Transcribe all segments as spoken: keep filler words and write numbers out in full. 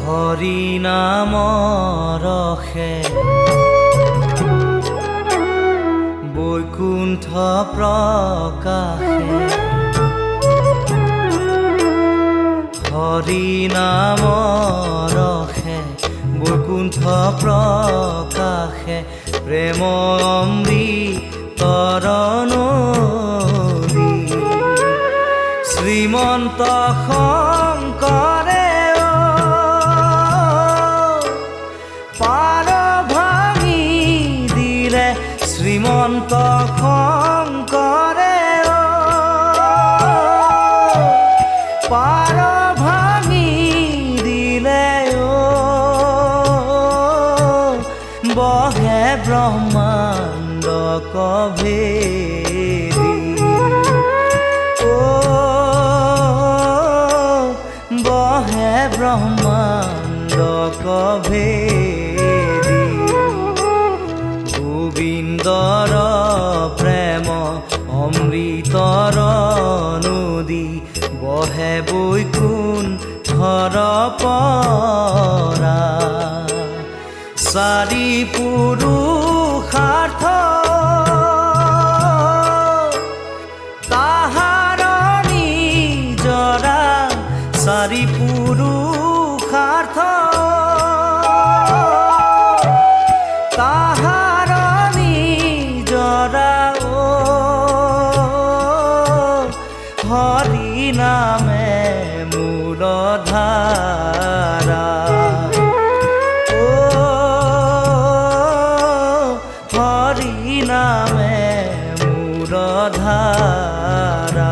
হৰি নাম ৰসে বৈকুণ্ঠ প্ৰকাশে হৰি নাম ৰসে বৈকুণ্ঠ প্ৰকাশে প্ৰেম অমৃতৰ নদী শ্ৰীমন্ত শংকৰে পাৰ ভাঙি দিলে শ্ৰীমন্ত শংকৰে পাৰ ভাঙি দিলে বহে ব্ৰহ্মাণ্ড কভেদি বহে ব্ৰহ্মাণ্ড কভেদি গোবিন্দৰ প্ৰেম অমৃতৰ নদী বহে বৈকুণ্ঠৰ পৰা চাৰি পুৰুষাৰ্থ তাহাৰ নিজৰা চাৰি পুৰুষাৰ্থ তাহাৰ নিজৰা হৰি নামে মূলধাৰা হৰি নামে মূলধাৰা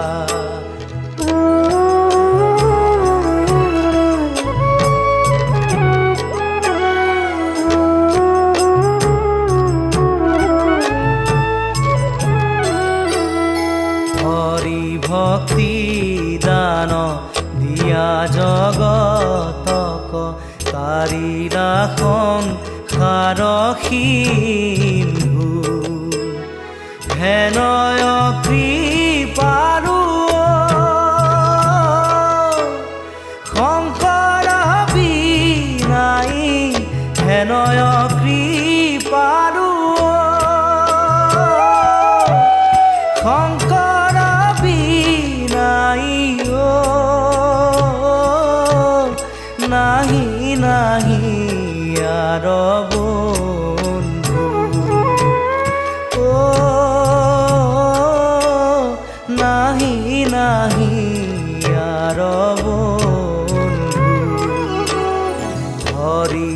হৰি ভক্তি দান দিয়া জগতক তাৰিলা সংসাৰ সিন্ধু হেনয় কৃপাৰু শংকৰ বিনাই হেনয় কৃপাৰু শংকৰ বিনাই নাহি নাহি আর বন্ধু ও নাহি নাহি আর বন্ধু হরি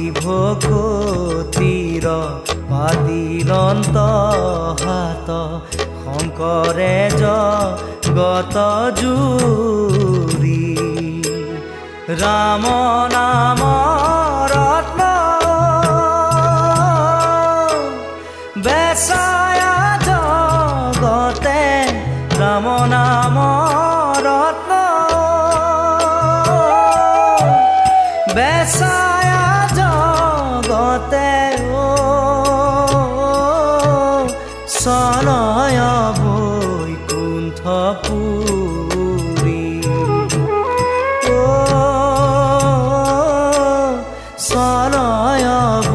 ভকতির পাতিলন্ত হাত শংকৰে জগত জুৰি ৰাম নাম ৰত্ন বেচায়া জগতে ৰাম নাম ৰত্ন বেচায়া জগতে চলয় বৈকুণ্ঠপুৰী চলয়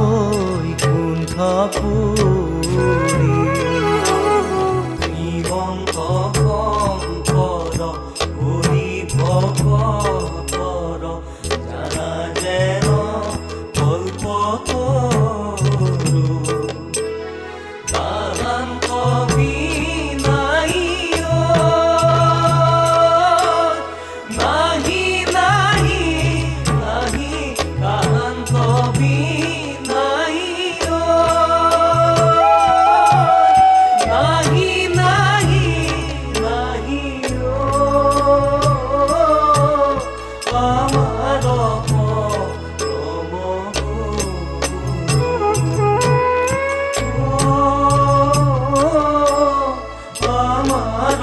বৈকুণ্ঠপুৰী শ্ৰীমন্ত শংকৰ হৰি ভকতৰ জানা যেন কল্পতৰু তাহান্ত বিনাই নাহি নাহি নাহি তাহান্ত বিনাই নাহি নাহি নাহি আমার পরম আমার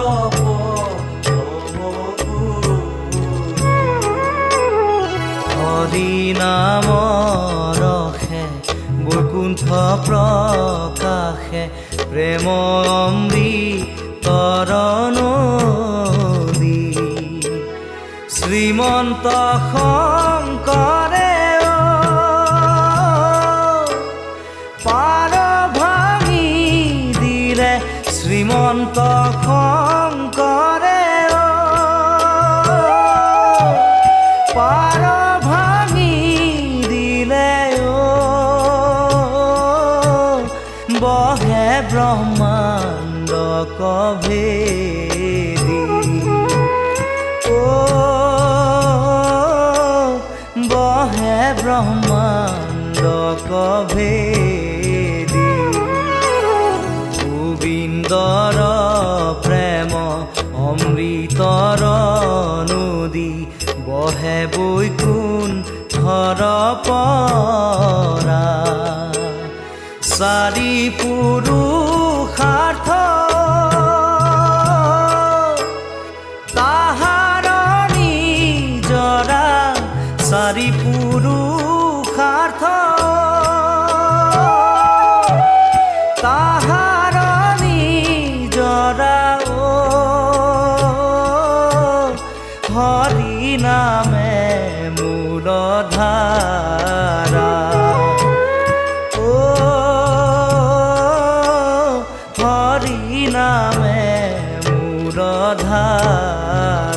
হৰি নাম ৰসে বৈকুণ্ঠ প্ৰকাশে প্ৰেম অমৃতৰ নদী শ্ৰীমন্ত শংকৰে শংকৰে পাৰ ভাঙি দিলে বহে ব্ৰহ্মাণ্ড কভেদি ও বহে ব্ৰহ্মাণ্ড কভেদি গোবিন্দৰ প্ৰেম অমৃতৰ নদী বহে বৈকুণ্ঠৰ পৰা চাৰি পুৰুষাৰ্থ তাহাৰ নিজৰা চাৰি পুৰুষাৰ্থ তাহাৰ নিজৰা হৰি নামে মূলধাৰা হৰি নামে মূলধাৰা